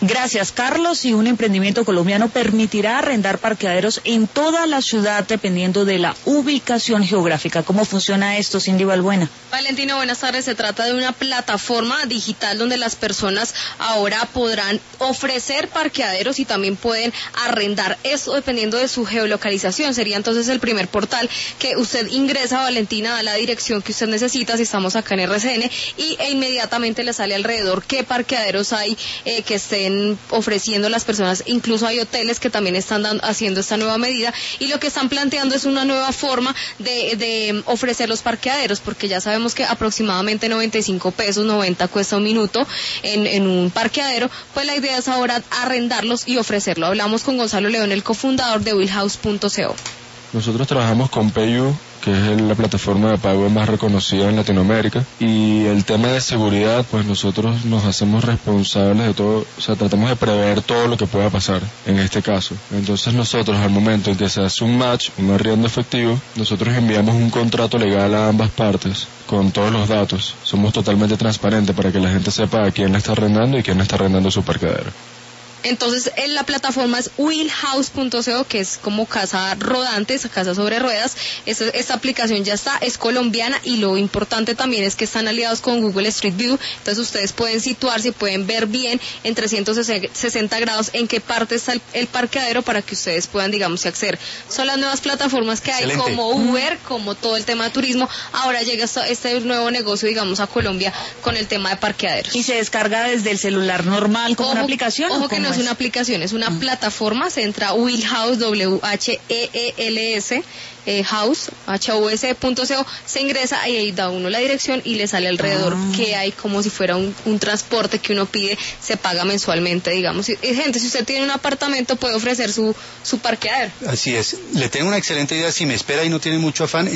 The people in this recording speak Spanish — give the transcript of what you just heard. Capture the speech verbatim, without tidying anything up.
Gracias, Carlos. Y un emprendimiento colombiano permitirá arrendar parqueaderos en toda la ciudad dependiendo de la ubicación geográfica. ¿Cómo funciona esto, Cindy Balbuena? Valentina, buenas tardes. Se trata de una plataforma digital donde las personas ahora podrán ofrecer parqueaderos y también pueden arrendar. Eso dependiendo de su geolocalización. Sería entonces el primer portal que usted ingresa, Valentina, a la dirección que usted necesita, si estamos acá en R C N, y e inmediatamente le sale alrededor qué parqueaderos hay eh, que estén ofreciendo las personas. Incluso hay hoteles que también están dando, haciendo esta nueva medida, y lo que están planteando es una nueva forma de, de ofrecer los parqueaderos, porque ya sabemos que aproximadamente noventa y cinco pesos, noventa cuesta un minuto en, en un parqueadero. Pues la idea es ahora arrendarlos y ofrecerlo. Hablamos con Gonzalo León, el cofundador de wheelhouse punto co. Nosotros trabajamos con PayU, que es la plataforma de pago más reconocida en Latinoamérica, y el tema de seguridad, pues nosotros nos hacemos responsables de todo, o sea, tratamos de prever todo lo que pueda pasar en este caso. Entonces nosotros, al momento en que se hace un match, un arriendo efectivo, nosotros enviamos un contrato legal a ambas partes con todos los datos. Somos totalmente transparentes para que la gente sepa a quién le está arrendando y quién le está arrendando su parqueadero. Entonces, en la plataforma es wheelhouse punto co, que es como casa rodante, esa casa sobre ruedas. Esta, esta aplicación ya está, es colombiana, y lo importante también es que están aliados con Google Street View. Entonces ustedes pueden situarse y pueden ver bien en trescientos sesenta grados en qué parte está el, el parqueadero, para que ustedes puedan, digamos, acceder. Son las nuevas plataformas que hay. Excelente. Como Uber, como todo el tema de turismo. Ahora llega este nuevo negocio, digamos, a Colombia con el tema de parqueaderos. ¿Y se descarga desde el celular normal como ojo, una aplicación? Ojo que no es una aplicación, es una mm. plataforma. Se entra a Wheelhouse, W H E E L S, eh, house, H O U S punto co, se ingresa y ahí da uno la dirección y le sale alrededor ah. que hay, como si fuera un, un transporte que uno pide, se paga mensualmente, digamos. Y, gente, si usted tiene un apartamento, puede ofrecer su, su parqueadero. Así es. Le tengo una excelente idea, si me espera y no tiene mucho afán.